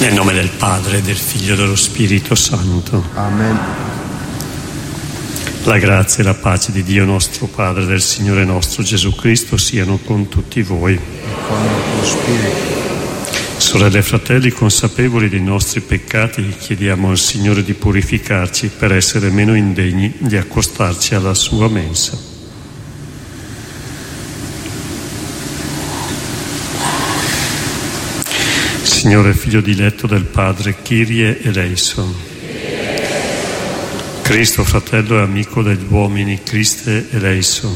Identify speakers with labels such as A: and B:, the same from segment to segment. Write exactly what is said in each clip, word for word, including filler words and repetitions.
A: Nel nome del Padre, del Figlio e dello Spirito Santo.
B: Amen.
A: La grazia e la pace di Dio nostro Padre, del Signore nostro Gesù Cristo siano con tutti voi.
B: E con il tuo spirito.
A: Sorelle e fratelli, consapevoli dei nostri peccati, chiediamo al Signore di purificarci per essere meno indegni di accostarci alla sua mensa. Signore, Figlio diletto del Padre, Kyrie eleison. Cristo, fratello e amico degli uomini, Christe eleison.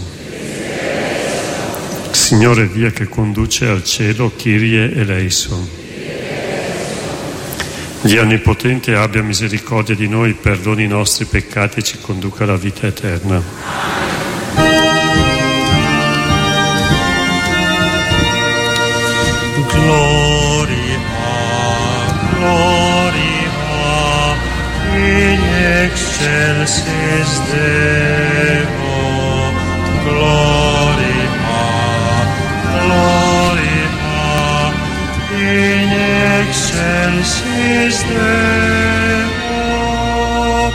A: Signore, via che conduce al cielo, Kyrie eleison. Dio Onnipotente abbia misericordia di noi, perdoni i nostri peccati e ci conduca alla vita eterna.
C: Gloria, gloria, in excelsis Deo, gloria, gloria, in excelsis Deo.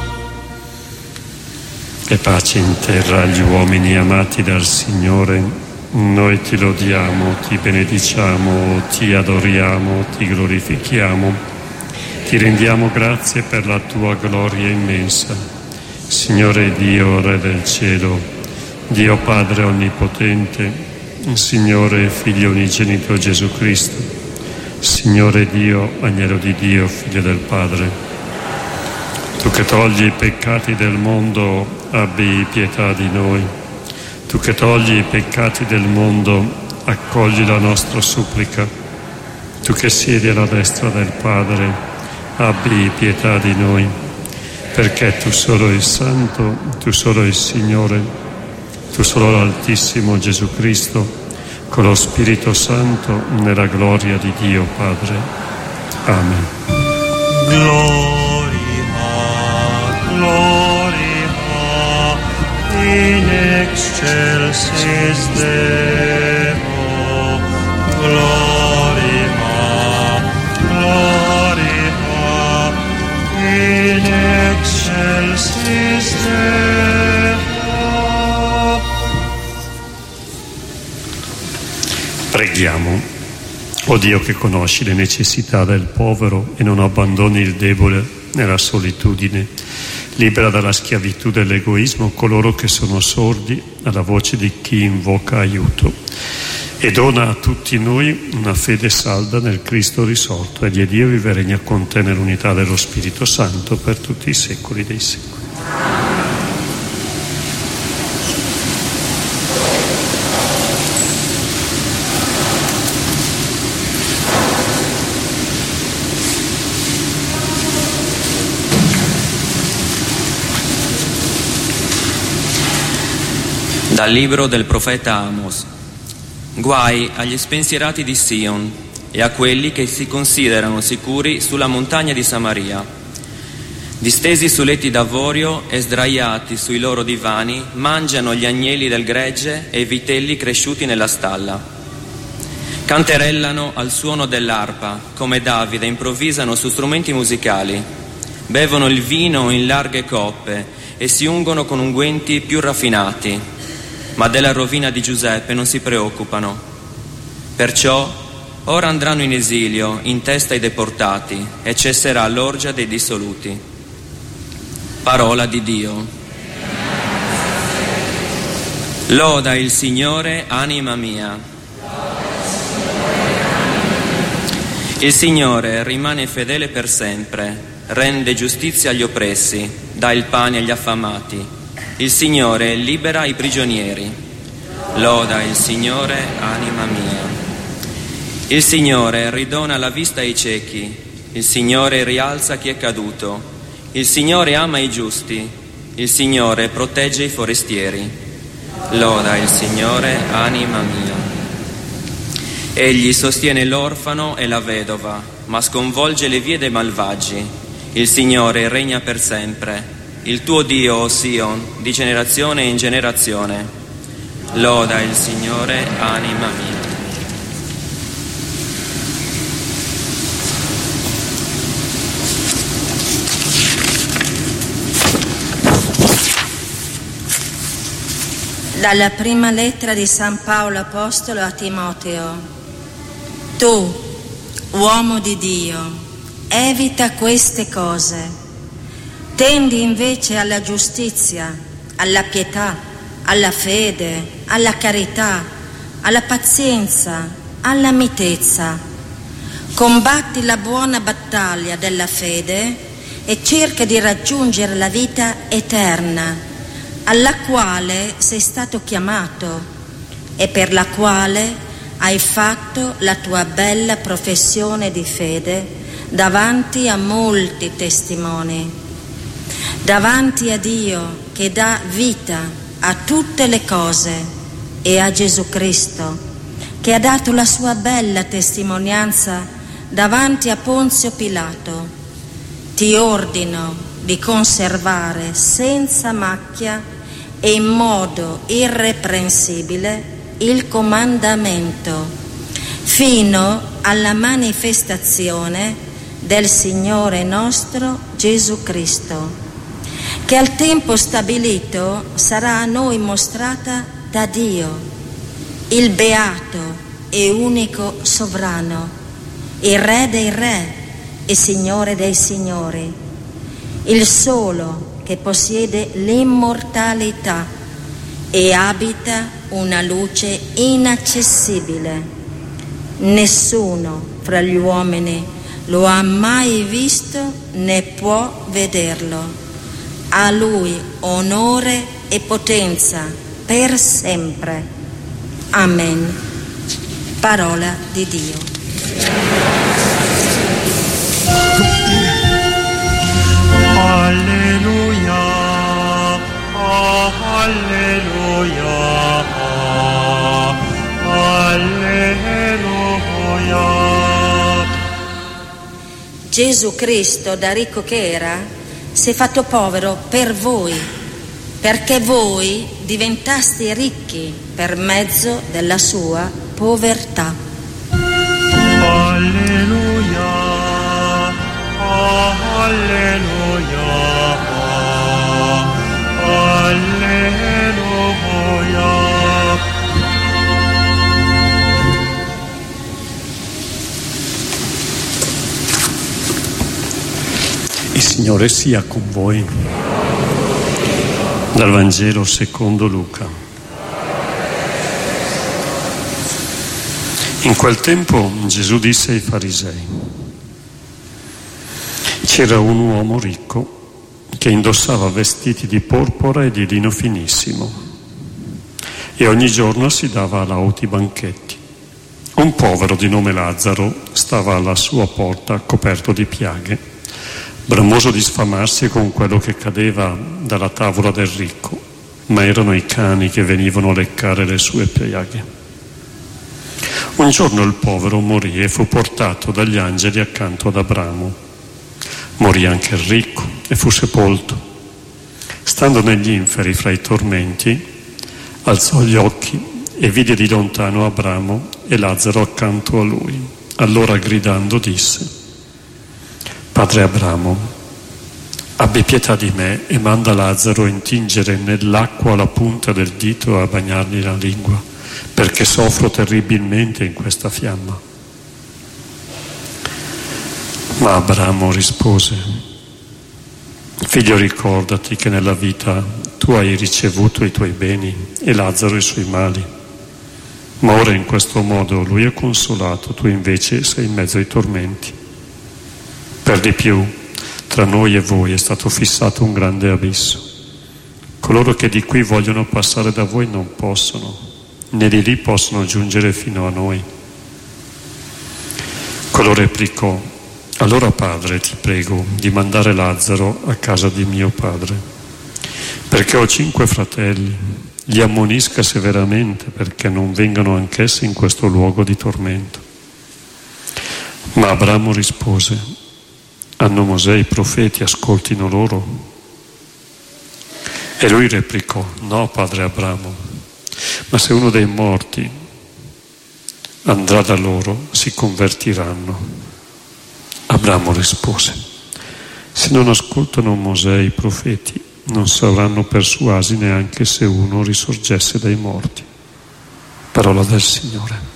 A: E pace in terra agli uomini amati dal Signore. Noi ti lodiamo, ti benediciamo, ti adoriamo, ti glorifichiamo, ti rendiamo grazie per la tua gloria immensa. Signore Dio, Re del cielo, Dio Padre Onnipotente, Signore Figlio unigenito Gesù Cristo, Signore Dio, Agnello di Dio, Figlio del Padre, tu che togli i peccati del mondo, abbi pietà di noi. Tu che togli i peccati del mondo, accogli la nostra supplica. Tu che siedi alla destra del Padre, abbi pietà di noi, perché tu solo il Santo, tu solo il Signore, tu solo l'Altissimo Gesù Cristo, con lo Spirito Santo, nella gloria di Dio Padre. Amen.
C: Gloria, gloria, in excelsis Deo, gloria, gloria, in excelsis Deo.
A: Preghiamo. O Dio che conosci le necessità del povero e non abbandoni il debole nella solitudine, libera dalla schiavitù dell'egoismo coloro che sono sordi alla voce di chi invoca aiuto e dona a tutti noi una fede salda nel Cristo risorto. Egli è Dio, vive e regna con te nell'unità dello Spirito Santo per tutti i secoli dei secoli.
D: Dal libro del profeta Amos. Guai agli spensierati di Sion e a quelli che si considerano sicuri sulla montagna di Samaria. Distesi su letti d'avorio e sdraiati sui loro divani, mangiano gli agnelli del gregge e i vitelli cresciuti nella stalla. Canterellano al suono dell'arpa, come Davide improvvisano su strumenti musicali. Bevono il vino in larghe coppe e si ungono con unguenti più raffinati. Ma della rovina di Giuseppe non si preoccupano. Perciò ora andranno in esilio in testa ai deportati e cesserà l'orgia dei dissoluti. Parola di Dio. Loda il Signore, anima mia. Il Signore rimane fedele per sempre, rende giustizia agli oppressi, dà il pane agli affamati. Il Signore libera i prigionieri. Loda il Signore, anima mia. Il Signore ridona la vista ai ciechi. Il Signore rialza chi è caduto. Il Signore ama i giusti. Il Signore protegge i forestieri. Loda il Signore, anima mia. Egli sostiene l'orfano e la vedova, ma sconvolge le vie dei malvagi. Il Signore regna per sempre. Il tuo Dio, o Sion, di generazione in generazione. Loda il Signore, anima mia.
E: Dalla prima lettera di San Paolo Apostolo a Timoteo. Tu, uomo di Dio, evita queste cose. Tendi invece alla giustizia, alla pietà, alla fede, alla carità, alla pazienza, alla mitezza. Combatti la buona battaglia della fede e cerca di raggiungere la vita eterna, alla quale sei stato chiamato e per la quale hai fatto la tua bella professione di fede davanti a molti testimoni. Davanti a Dio che dà vita a tutte le cose e a Gesù Cristo che ha dato la sua bella testimonianza davanti a Ponzio Pilato, ti ordino di conservare senza macchia e in modo irreprensibile il comandamento fino alla manifestazione del Signore nostro Gesù Cristo, che al tempo stabilito sarà a noi mostrata da Dio, il beato e unico sovrano, il Re dei re e Signore dei signori, il solo che possiede l'immortalità e abita una luce inaccessibile. Nessuno fra gli uomini lo ha mai visto né può vederlo. A lui onore e potenza per sempre. Amen. Parola di Dio.
C: Alleluia, alleluia, alleluia.
E: Gesù Cristo, da ricco che era, si è fatto povero per voi, perché voi diventaste ricchi per mezzo della sua povertà.
C: Alleluia, alleluia, alleluia.
A: Il Signore sia con voi. Dal Vangelo secondo Luca. In quel tempo Gesù disse ai farisei: c'era un uomo ricco che indossava vestiti di porpora e di lino finissimo e ogni giorno si dava lauti banchetti. Un povero di nome Lazzaro stava alla sua porta coperto di piaghe, bramoso di sfamarsi con quello che cadeva dalla tavola del ricco, ma erano i cani che venivano a leccare le sue piaghe. Un giorno il povero morì e fu portato dagli angeli accanto ad Abramo. Morì anche il ricco e fu sepolto. Stando negli inferi fra i tormenti, alzò gli occhi e vide di lontano Abramo e Lazzaro accanto a lui. Allora gridando disse: Padre Abramo, abbi pietà di me e manda Lazzaro a intingere nell'acqua la punta del dito e a bagnargli la lingua, perché soffro terribilmente in questa fiamma. Ma Abramo rispose: Figlio, ricordati che nella vita tu hai ricevuto i tuoi beni e Lazzaro i suoi mali, ma ora in questo modo lui è consolato, tu invece sei in mezzo ai tormenti. Per di più, tra noi e voi è stato fissato un grande abisso. Coloro che di qui vogliono passare da voi non possono, né di lì possono giungere fino a noi. Quello replicò: Allora, padre, ti prego di mandare Lazzaro a casa di mio padre, perché ho cinque fratelli. Li ammonisca severamente perché non vengano anch'essi in questo luogo di tormento. Ma Abramo rispose: Hanno Mosè e i profeti, ascoltino loro. E lui replicò: No, padre Abramo, ma se uno dei morti andrà da loro, si convertiranno. Abramo rispose: Se non ascoltano Mosè e i profeti, non saranno persuasi neanche se uno risorgesse dai morti. Parola del Signore.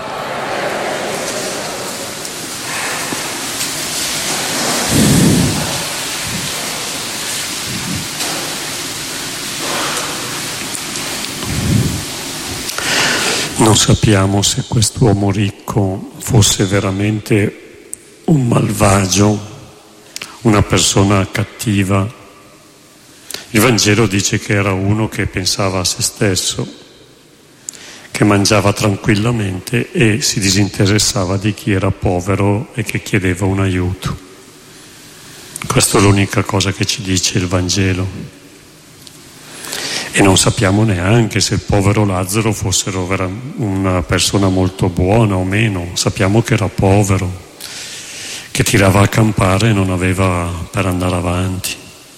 A: Non sappiamo se quest'uomo ricco fosse veramente un malvagio, una persona cattiva. Il Vangelo dice che era uno che pensava a se stesso, che mangiava tranquillamente e si disinteressava di chi era povero e che chiedeva un aiuto. Questa è l'unica cosa che ci dice il Vangelo. E non sappiamo neanche se il povero Lazzaro fosse una persona molto buona o meno. Sappiamo che era povero, che tirava a campare e non aveva per andare avanti.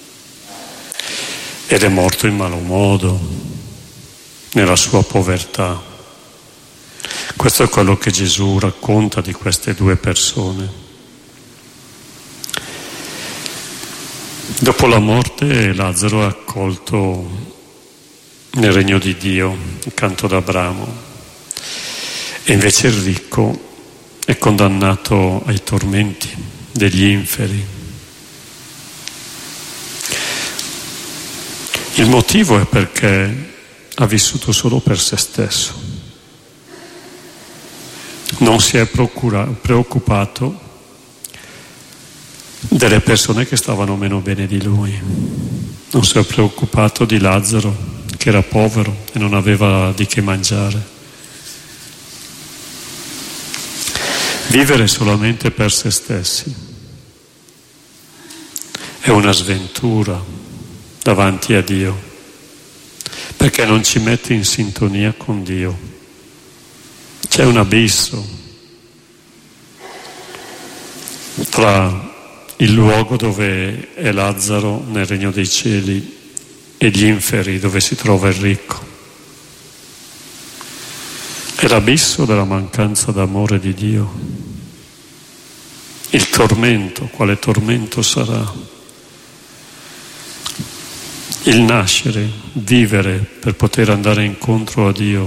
A: Ed è morto in malo modo, nella sua povertà. Questo è quello che Gesù racconta di queste due persone. Dopo la morte Lazzaro è accolto nel regno di Dio, accanto ad Abramo, e invece il ricco è condannato ai tormenti degli inferi. Il motivo è perché ha vissuto solo per se stesso, non si è procura- preoccupato delle persone che stavano meno bene di lui, non si è preoccupato di Lazzaro che era povero e non aveva di che mangiare. Vivere solamente per se stessi è una sventura davanti a Dio, perché non ci mette in sintonia con Dio. C'è un abisso tra il luogo dove è Lazzaro nel regno dei cieli e gli inferi dove si trova il ricco. È l'abisso della mancanza d'amore di Dio. Il tormento, quale tormento sarà? Il nascere, vivere per poter andare incontro a Dio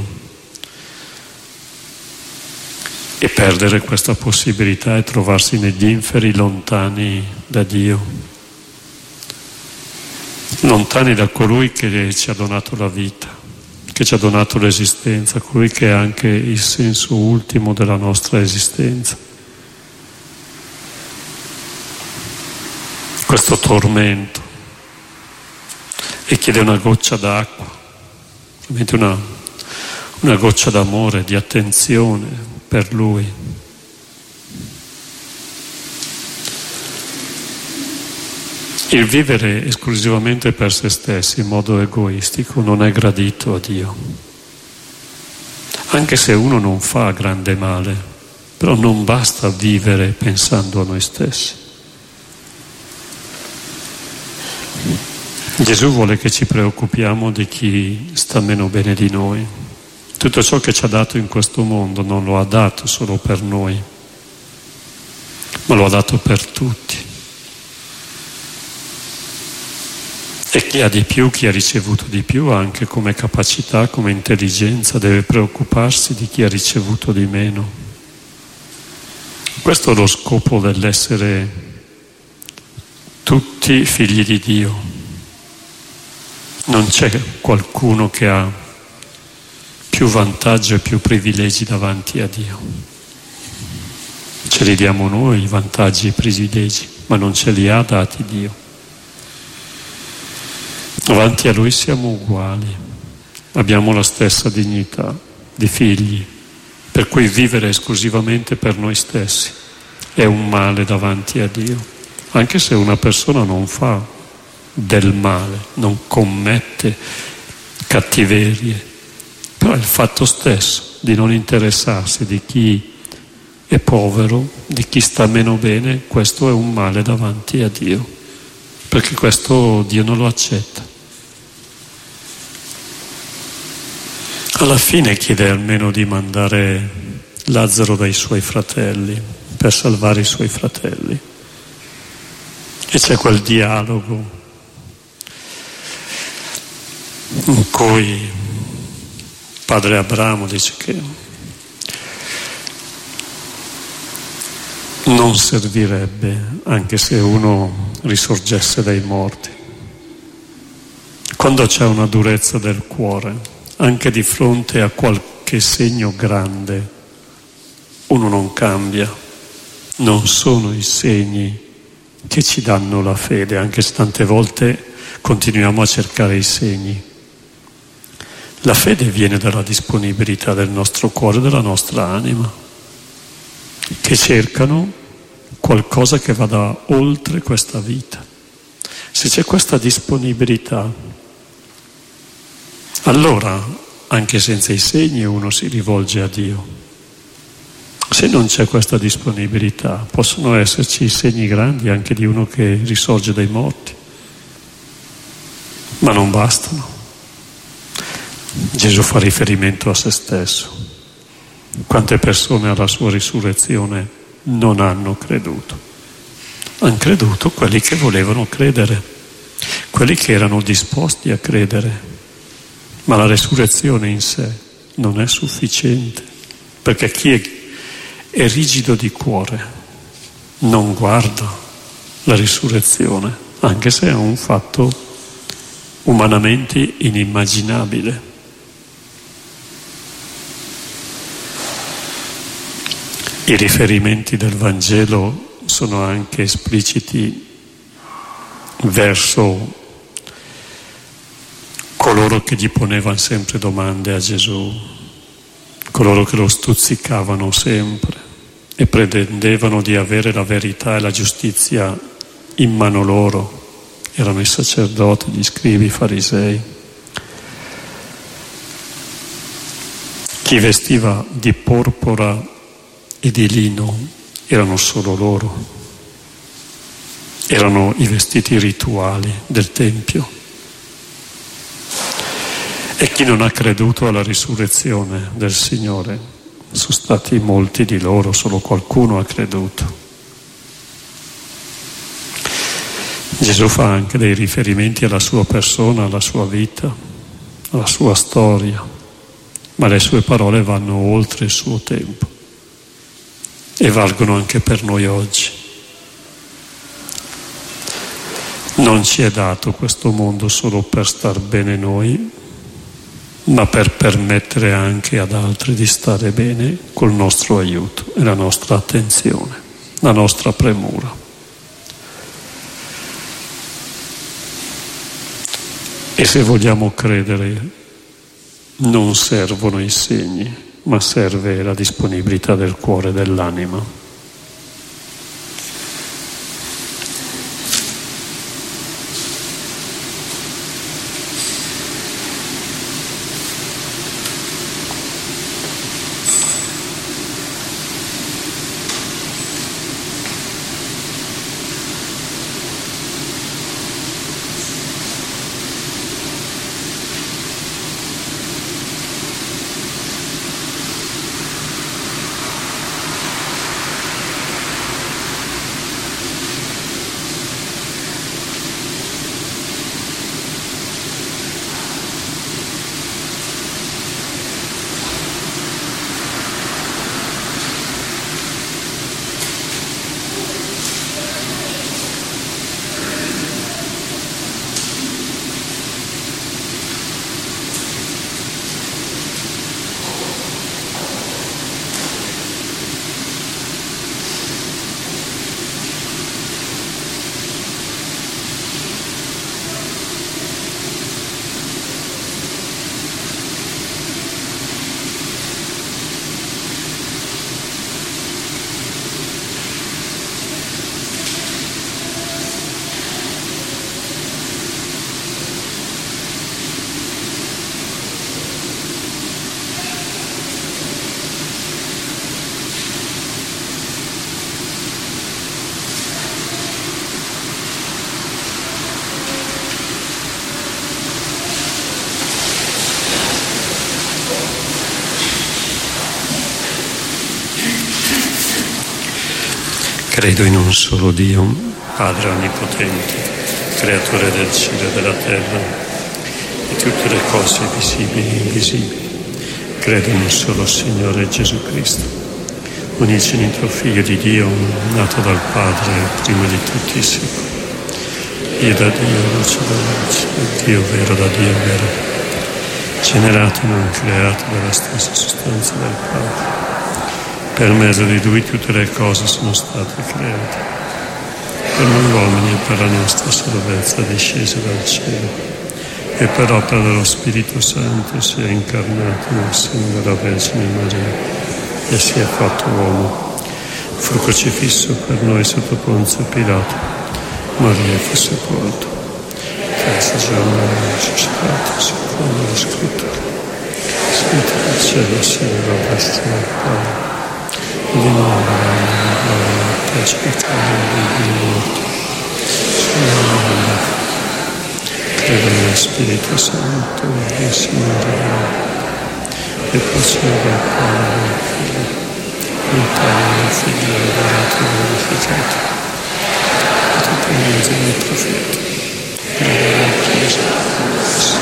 A: e perdere questa possibilità e trovarsi negli inferi lontani da Dio. Lontani da colui che ci ha donato la vita, che ci ha donato l'esistenza, colui che è anche il senso ultimo della nostra esistenza. Questo tormento e chiede una goccia d'acqua, ovviamente una, una goccia d'amore, di attenzione per lui. Il vivere esclusivamente per se stessi in modo egoistico non è gradito a Dio. Anche se uno non fa grande male, però non basta vivere pensando a noi stessi. Gesù vuole che ci preoccupiamo di chi sta meno bene di noi. Tutto ciò che ci ha dato in questo mondo non lo ha dato solo per noi, ma lo ha dato per tutti. E chi ha di più, chi ha ricevuto di più, anche come capacità, come intelligenza, deve preoccuparsi di chi ha ricevuto di meno. Questo è lo scopo dell'essere tutti figli di Dio. Non c'è qualcuno che ha più vantaggio e più privilegi davanti a Dio. Ce li diamo noi i vantaggi e i privilegi, ma non ce li ha dati Dio. Davanti a Lui siamo uguali, abbiamo la stessa dignità di figli, per cui vivere esclusivamente per noi stessi è un male davanti a Dio, anche se una persona non fa del male, non commette cattiverie, però il fatto stesso di non interessarsi di chi è povero, di chi sta meno bene, questo è un male davanti a Dio, perché questo Dio non lo accetta. Alla fine chiede almeno di mandare Lazzaro dai suoi fratelli per salvare i suoi fratelli. E c'è quel dialogo in cui padre Abramo dice che non servirebbe anche se uno risorgesse dai morti. Quando c'è una durezza del cuore, anche di fronte a qualche segno grande, uno non cambia. Non sono i segni che ci danno la fede, anche se tante volte continuiamo a cercare i segni. La fede viene dalla disponibilità del nostro cuore, della nostra anima, che cercano qualcosa che vada oltre questa vita. Se c'è questa disponibilità, allora anche senza i segni uno si rivolge a Dio. Se non c'è questa disponibilità, possono esserci i segni grandi anche di uno che risorge dai morti, ma non bastano. Gesù fa riferimento a se stesso. Quante persone alla sua risurrezione non hanno creduto? Hanno creduto quelli che volevano credere, quelli che erano disposti a credere, ma la risurrezione in sé non è sufficiente, perché chi è, è rigido di cuore non guarda la risurrezione, anche se è un fatto umanamente inimmaginabile. I riferimenti del Vangelo sono anche espliciti verso coloro che gli ponevano sempre domande a Gesù, coloro che lo stuzzicavano sempre e pretendevano di avere la verità e la giustizia in mano loro. Erano i sacerdoti, gli scribi, i farisei. Chi vestiva di porpora e di lino erano solo loro, erano i vestiti rituali del Tempio. E chi non ha creduto alla risurrezione del Signore, sono stati molti di loro, solo qualcuno ha creduto. Gesù fa anche dei riferimenti alla sua persona, alla sua vita, alla sua storia, ma le sue parole vanno oltre il suo tempo e valgono anche per noi oggi. Non ci è dato questo mondo solo per star bene noi, ma per permettere anche ad altri di stare bene col nostro aiuto e la nostra attenzione, la nostra premura. E se vogliamo credere, non servono i segni, ma serve la disponibilità del cuore e dell'anima. Credo in un solo Dio, Padre Onnipotente, Creatore del cielo e della terra, tutte le cose visibili e invisibili. Credo in un solo Signore Gesù Cristo, unigenito Figlio di Dio, nato dal Padre prima di tutti i secoli. Dio da Dio, luce da luce, Dio vero da Dio vero, generato e non creato dalla stessa sostanza del Padre. Per mezzo di Lui tutte le cose sono state create. Per noi uomini e per la nostra salvezza discese dal cielo, e per opera dello Spirito Santo si è incarnato nel seno della Vergine Maria e si è fatto uomo. Fu crocifisso per noi sotto Ponzio Pilato, morì e fu sepolto. Terzo giorno risuscitato secondo le Scritture. Salito dal cielo, si elevò verso il Padre. Di nuovo la gloria per aspettare dei morti. Sono credo nello Spirito Santo, il Signore, e procede del Padre e del Figlio, l'Italia del Figlio adorato e glorificato, e tutti gli angeli e profeti, e la Chiesa,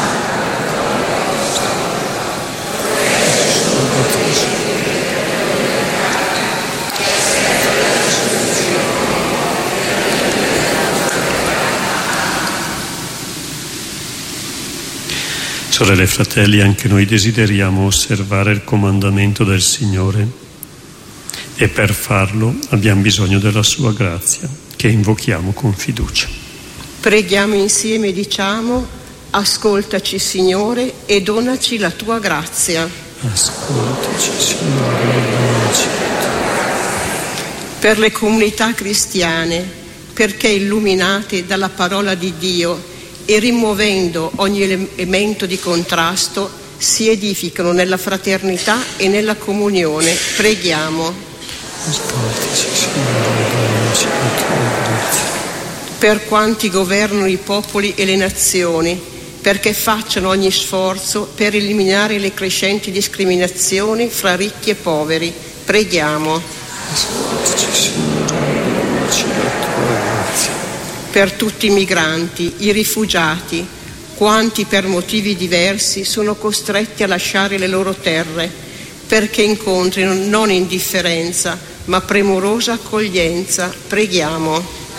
A: Sorelle e fratelli, anche noi desideriamo osservare il comandamento del Signore e per farlo abbiamo bisogno della sua grazia, che invochiamo con fiducia.
F: Preghiamo insieme e diciamo: ascoltaci Signore e donaci la tua grazia.
A: Ascoltaci Signore e donaci.
F: Per le comunità cristiane, perché illuminate dalla parola di Dio e rimuovendo ogni elemento di contrasto si edificano nella fraternità e nella comunione. Preghiamo.
A: Ascoltaci Signore e donaci la tua grazia.
F: Per quanti governano i popoli e le nazioni, perché facciano ogni sforzo per eliminare le crescenti discriminazioni fra ricchi e poveri. Preghiamo.
A: Ascoltaci Signore e donaci la tua grazia.
F: Per tutti i migranti, i rifugiati, quanti per motivi diversi sono costretti a lasciare le loro terre, perché incontrino non indifferenza, ma premurosa accoglienza. Preghiamo.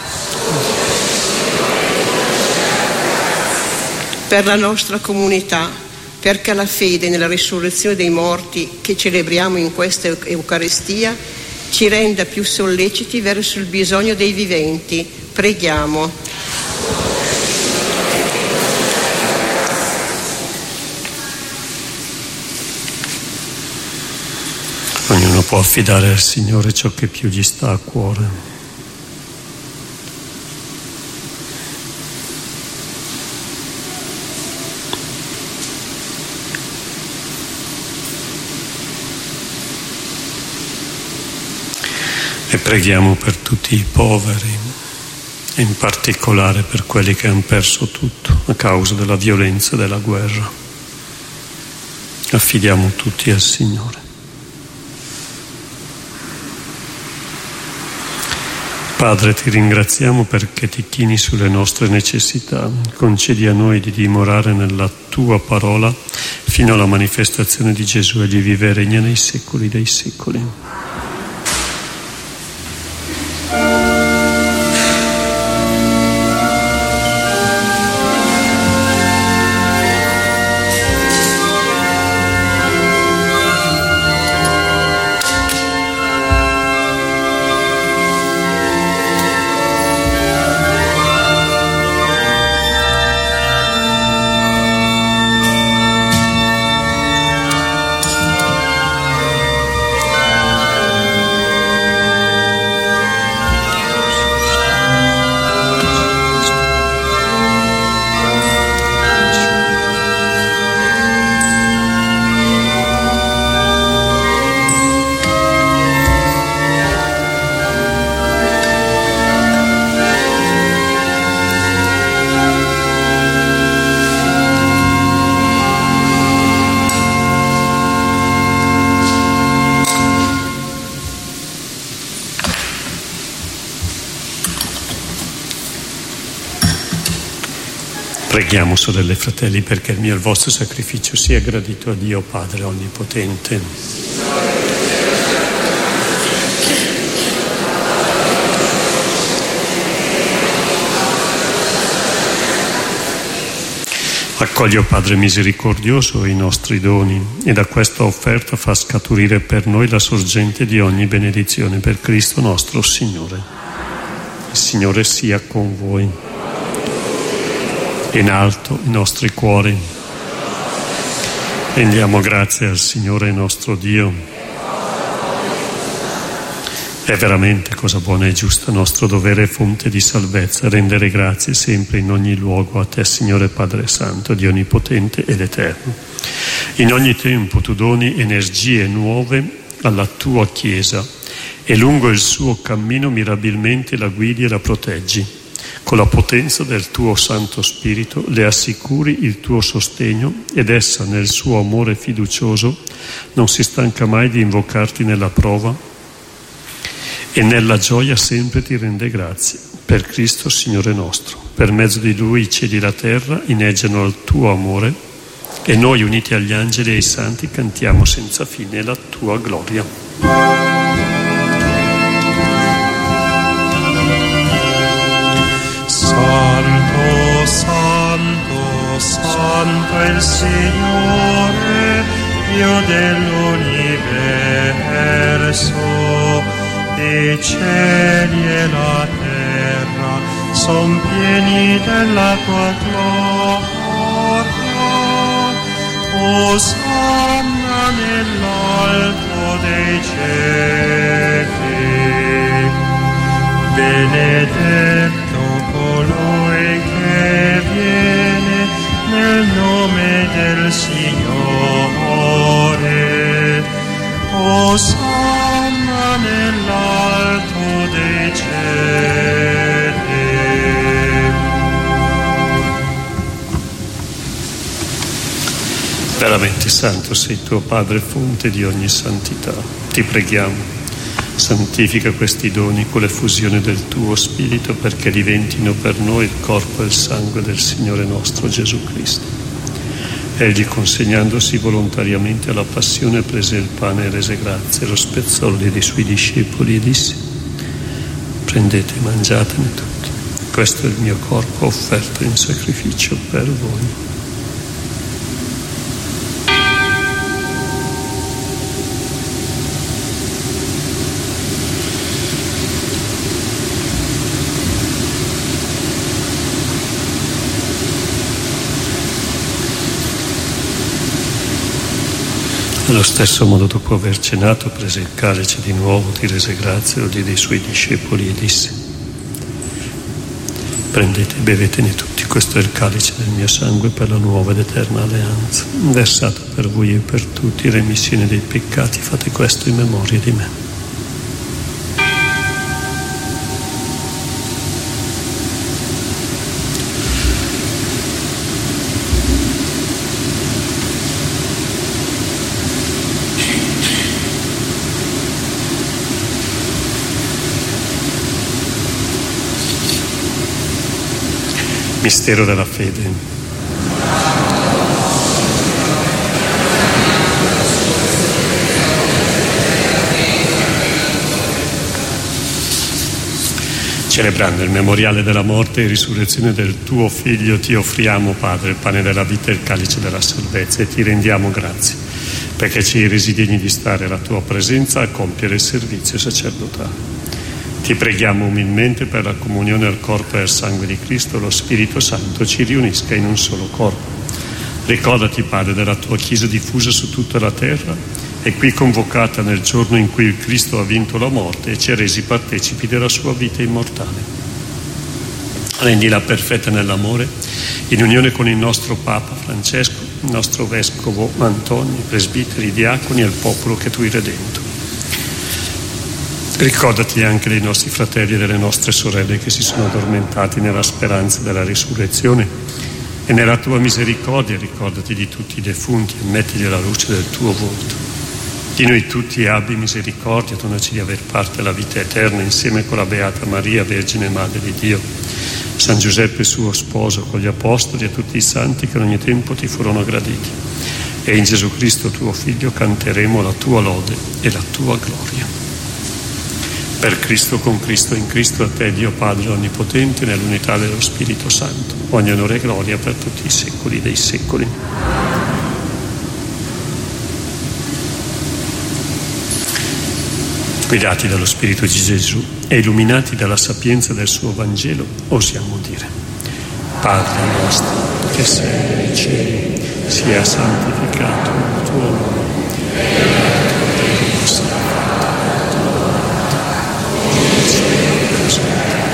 F: Per la nostra comunità, perché la fede nella risurrezione dei morti che celebriamo in questa Eucaristia ci renda più solleciti verso il bisogno dei viventi. Preghiamo.
A: Ognuno può affidare al Signore ciò che più gli sta a cuore. E preghiamo per tutti i poveri, e in particolare per quelli che hanno perso tutto a causa della violenza e della guerra. Affidiamo tutti al Signore. Padre, ti ringraziamo perché ti chini sulle nostre necessità. Concedi a noi di dimorare nella tua parola fino alla manifestazione di Gesù e di vive e regna nei secoli dei secoli. Preghiamo, sorelle e fratelli, perché il mio e il vostro sacrificio sia gradito a Dio Padre Onnipotente. Accoglie, o Padre misericordioso, i nostri doni e da questa offerta fa scaturire per noi la sorgente di ogni benedizione, per Cristo nostro Signore. Il Signore sia con voi. In alto i nostri cuori. Rendiamo grazie al Signore nostro Dio. È veramente cosa buona e giusta, nostro dovere e fonte di salvezza, rendere grazie sempre in ogni luogo a Te, Signore Padre Santo, Dio Onnipotente ed Eterno. In ogni tempo Tu doni energie nuove alla Tua Chiesa e lungo il suo cammino mirabilmente la guidi e la proteggi. Con la potenza del Tuo Santo Spirito le assicuri il Tuo sostegno ed essa, nel suo amore fiducioso, non si stanca mai di invocarti nella prova e nella gioia sempre ti rende grazie. Per Cristo Signore nostro. Per mezzo di Lui i cieli e la terra inneggiano al Tuo amore e noi, uniti agli angeli e ai santi, cantiamo senza fine la Tua gloria.
C: Santo, Santo, Santo è il Signore, Dio dell'universo. I cieli e la terra son pieni della Tua gloria. Osanna nell'alto dei cieli. Benedetto colui che viene nel nome del Signore. Osanna nell'alto dei cieli.
A: Veramente santo sei Tuo Padre, fonte di ogni santità. Ti preghiamo, santifica questi doni con l'effusione del Tuo Spirito, perché diventino per noi il corpo e il sangue del Signore nostro Gesù Cristo. Egli, consegnandosi volontariamente alla passione, prese il pane e rese grazie, lo spezzò, lo diede ai Suoi discepoli e disse: prendete e mangiatene tutti, questo è il mio corpo offerto in sacrificio per voi. Allo stesso modo, dopo aver cenato, prese il calice di nuovo, ti rese grazie, lo diede ai Suoi discepoli e disse: prendete e bevetene tutti, questo è il calice del mio sangue per la nuova ed eterna alleanza, versato per voi e per tutti, remissione dei peccati. Fate questo in memoria di me. Mistero della fede. Celebrando il memoriale della morte e risurrezione del Tuo Figlio, Ti offriamo, Padre, il pane della vita e il calice della salvezza, e Ti rendiamo grazie, perché ci hai resi degni di stare alla Tua presenza a compiere il servizio sacerdotale. Ti preghiamo umilmente per la comunione al corpo e al sangue di Cristo, lo Spirito Santo ci riunisca in un solo corpo. Ricordati, Padre, della Tua Chiesa diffusa su tutta la terra e qui convocata nel giorno in cui il Cristo ha vinto la morte e ci ha resi partecipi della Sua vita immortale. Rendila perfetta nell'amore, in unione con il nostro Papa Francesco, il nostro Vescovo Antonio, i presbiteri, i diaconi e il popolo che Tu hai redento. Ricordati anche dei nostri fratelli e delle nostre sorelle che si sono addormentati nella speranza della risurrezione, e nella Tua misericordia ricordati di tutti i defunti e mettili alla luce del Tuo volto. Di noi tutti abbi misericordia, donaci di aver parte alla vita eterna insieme con la Beata Maria, Vergine Madre di Dio, San Giuseppe suo sposo con gli apostoli e tutti i santi che in ogni tempo ti furono graditi. E in Gesù Cristo tuo Figlio canteremo la tua lode e la tua gloria. Per Cristo, con Cristo, in Cristo, a te Dio Padre Onnipotente, nell'unità dello Spirito Santo, ogni onore e gloria per tutti i secoli dei secoli. Guidati dallo Spirito di Gesù e illuminati dalla sapienza del suo Vangelo, osiamo dire: Padre nostro, che sei nei cieli, sia santificato il tuo nome, venga il tuo regno, sia fatta la tua volontà, come in cielo e sulla terra.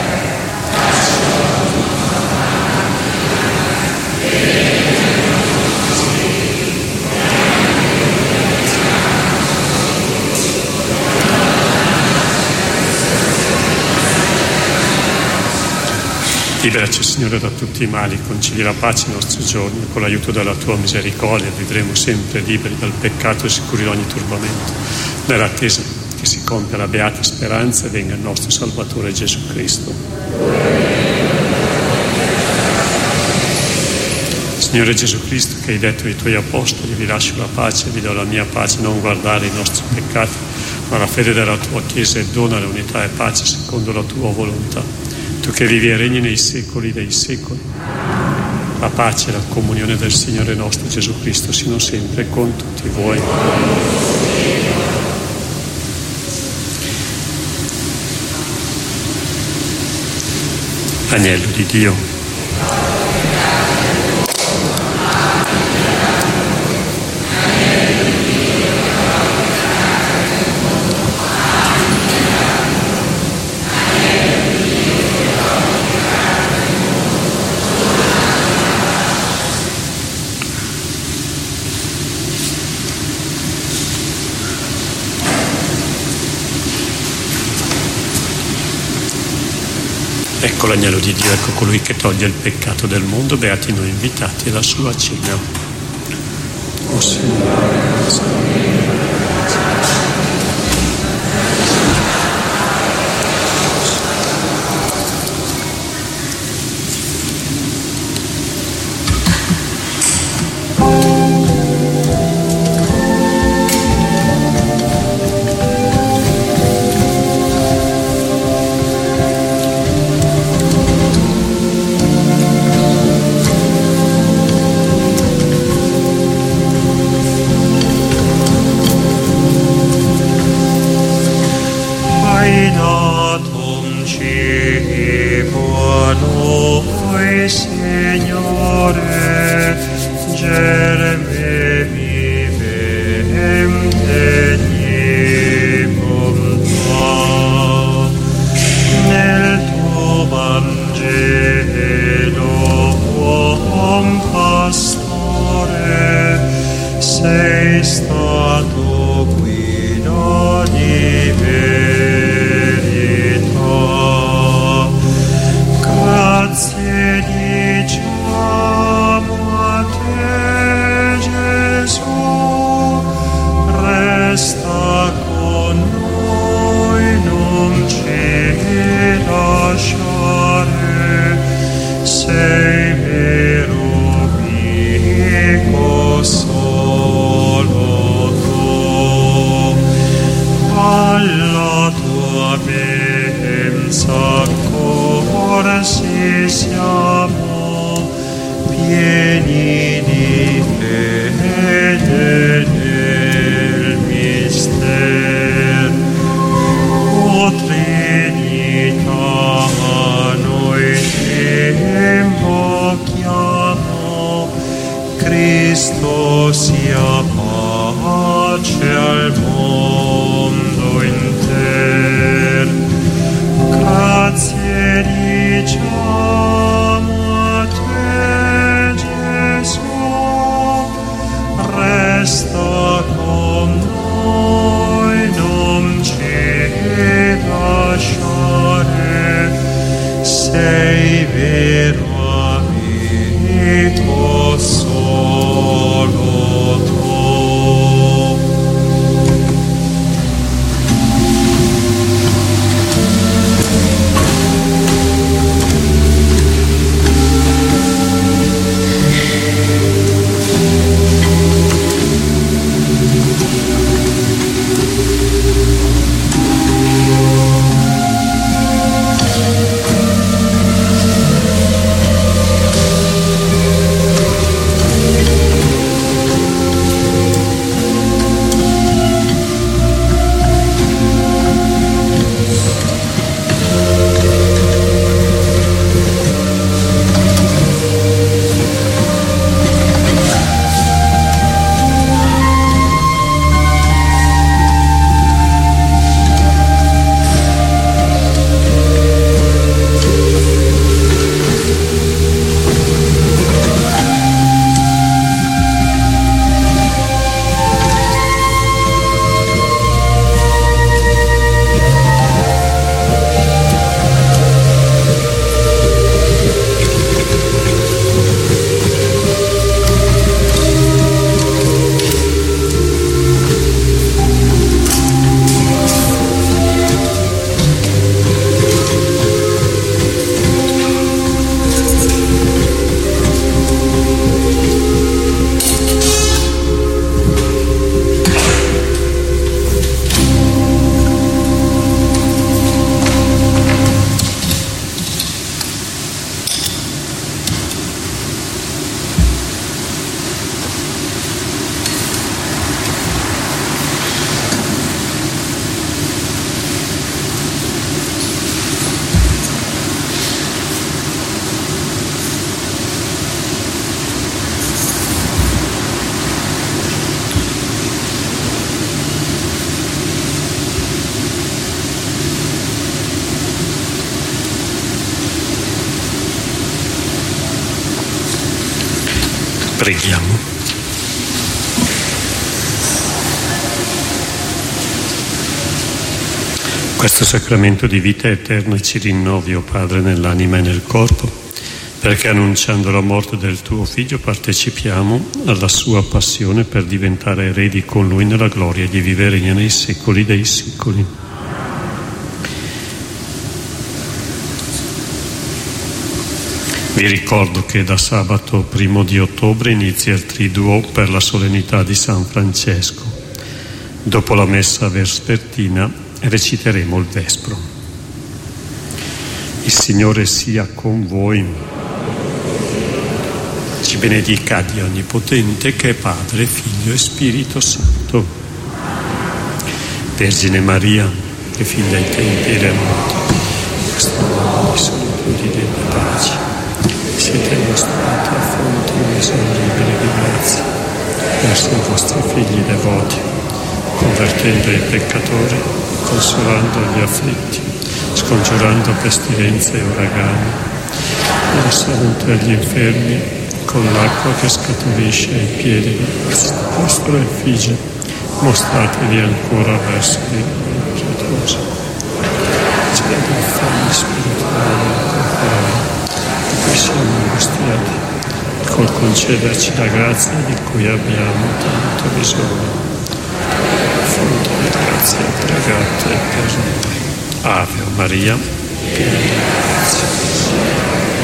A: Liberaci, Signore, da tutti i mali, concedi la pace ai nostri giorni e con l'aiuto della tua misericordia vivremo sempre liberi dal peccato e sicuri da ogni turbamento, nell'attesa che si compia la beata speranza e venga il nostro Salvatore Gesù Cristo. Signore Gesù Cristo, che hai detto ai tuoi apostoli: vi lascio la pace, vi do la mia pace, non guardare i nostri peccati, ma la fede della tua Chiesa, e dona l'unità e pace secondo la tua volontà. Tu che vivi e regni nei secoli dei secoli, la pace e la comunione del Signore nostro Gesù Cristo siano sempre con tutti voi. Agnello di Dio. Ecco l'agnello di Dio, ecco colui che toglie il peccato del mondo, beati noi invitati alla sua cena. O Signore, Preghiamo. Questo sacramento di vita eterna ci rinnovi, o Padre, nell'anima e nel corpo, perché annunciando la morte del tuo Figlio partecipiamo alla sua passione per diventare eredi con Lui nella gloria di vivere nei secoli dei secoli. Vi ricordo che da sabato primo di ottobre inizia il Triduo per la solennità di San Francesco. Dopo la messa vespertina reciteremo il Vespro. Il Signore sia con voi. Ci benedica Dio Onnipotente, che è Padre, Figlio e Spirito Santo. Vergine Maria, che fin dai tempi e della morte, questi uomini sono più di delle pace. Siete mostrati a fonte inesauribile di grazia verso i vostri figli devoti, convertendo i peccatori, consolando gli afflitti, scongiurando pestilenze e uragani, la salute agli infermi, con l'acqua che scaturisce ai piedi di questa vostra effigie, mostratevi ancora verso i pietosi. C'è dei fami spirituali e corporali di cui siamo angustiati, col concederci la grazia di cui abbiamo tanto bisogno. Fonte di grazia, pregate per noi. Ave Maria, piena di grazia.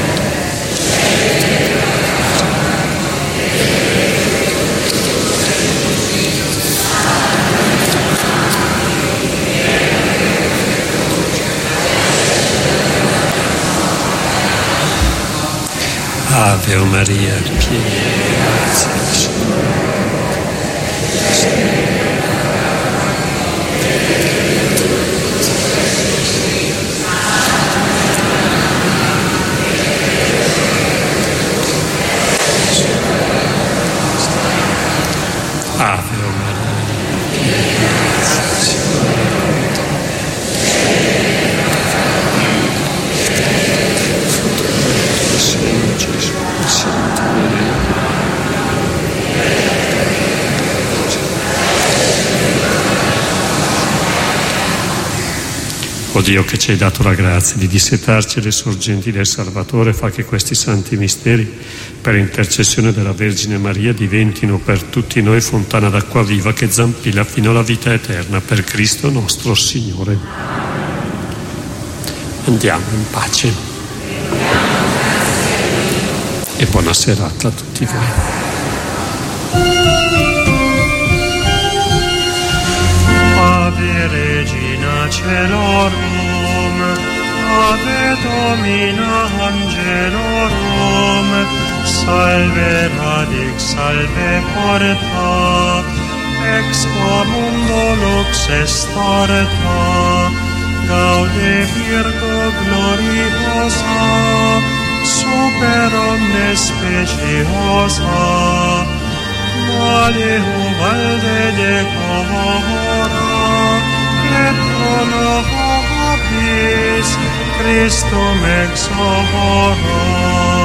A: Ave Maria, piena di grazia. Ave O Dio, che ci hai dato la grazia di dissetarci le sorgenti del Salvatore, fa che questi santi misteri, per intercessione della Vergine Maria, diventino per tutti noi fontana d'acqua viva che zampilla fino alla vita eterna, per Cristo nostro Signore. Andiamo in pace e buona serata a tutti voi.
C: Ave Regina Celorum, Ave Domina Angelorum, Salve Radix, Salve Porta, Ex mundo lux estorta, Gaude Virgo gloriosa, Super omnes speciosa, Vale valde de cora, et pro nobis Christum ex horror.